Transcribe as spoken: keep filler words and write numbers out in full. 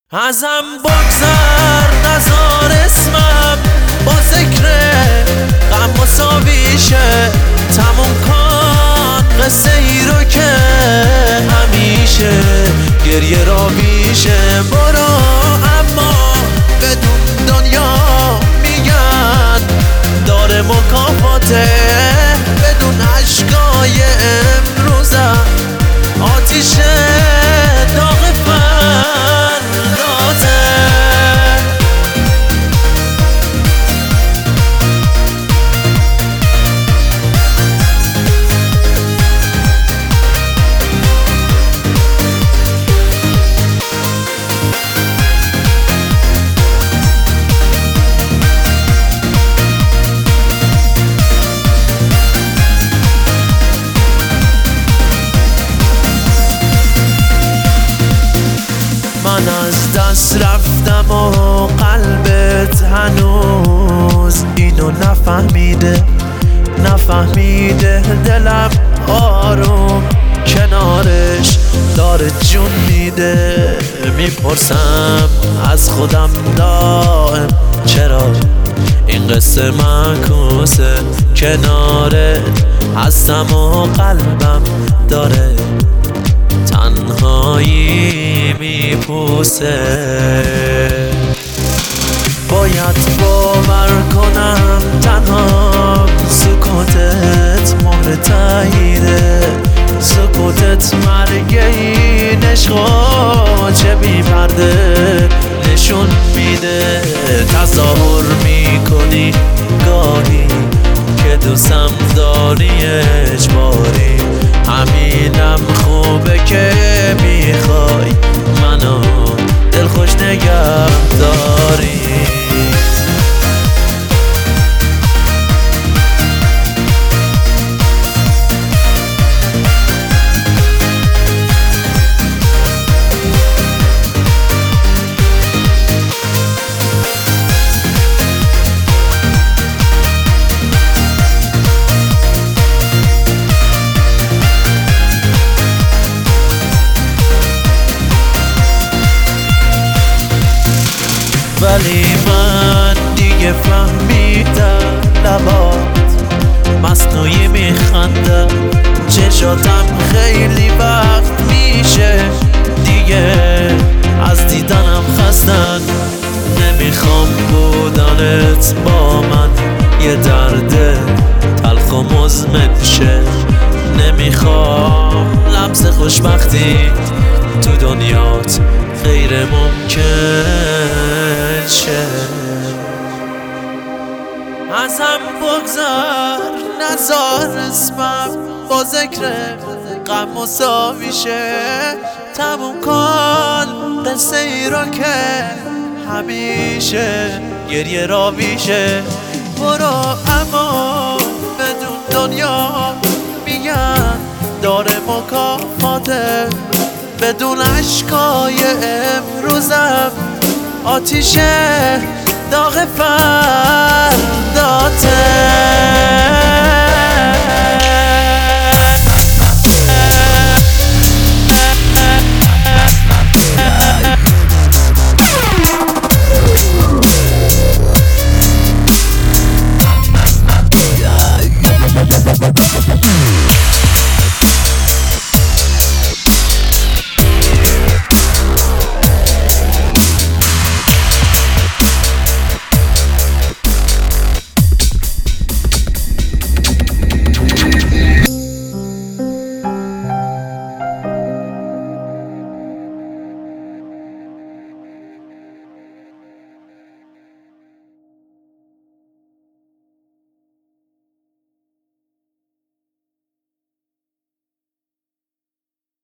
ازم بگذر نزار اسمم با ذکر غم مساویشه. تموم کن قصه ای رو که همیشه گریه را بیشه. برو اما بدون دنیا میگن داره مکافاته. بدون عشقای امروزم آتیشه داغ فرداته. من از دست رفتم و قلبت هنوز اینو نفهمیده نفهمیده. دلم آروم کنارش داره جون میده. میپرسم از خودم دائم چرا این قصه معکوسه. کنارت هستم و قلبم داره تنهایی میپوسه. باید باور کنم تنها سکوتت مهر تاییده. سکوتت مرگ این عشقا چه بی پرده نشون میده. تظاهر میکنی گاهی که دوستم داری اجباری. همینم خوبه که میخوای منو دلخوش نگه داری. ولی من دیگه فهمیدم لبات مصنوعی میخنده. چشاتم خیلی وقت میشه دیگه از دیدنم خستن. نمیخوام بودنت با من یه درد تلخ و مزمن شه. نمیخوام لمس خوشبختی تو دنیات غیر ممکن شه. ازم بگذر نزار اسمم با ذکر غم مساویشه. تموم کن قصه ای رو که همیشه گریه را بیشه. برو اما بدون دنیا میگن داره مکافاته. بدون عشقای امروزم آتیشه داغ فرداته.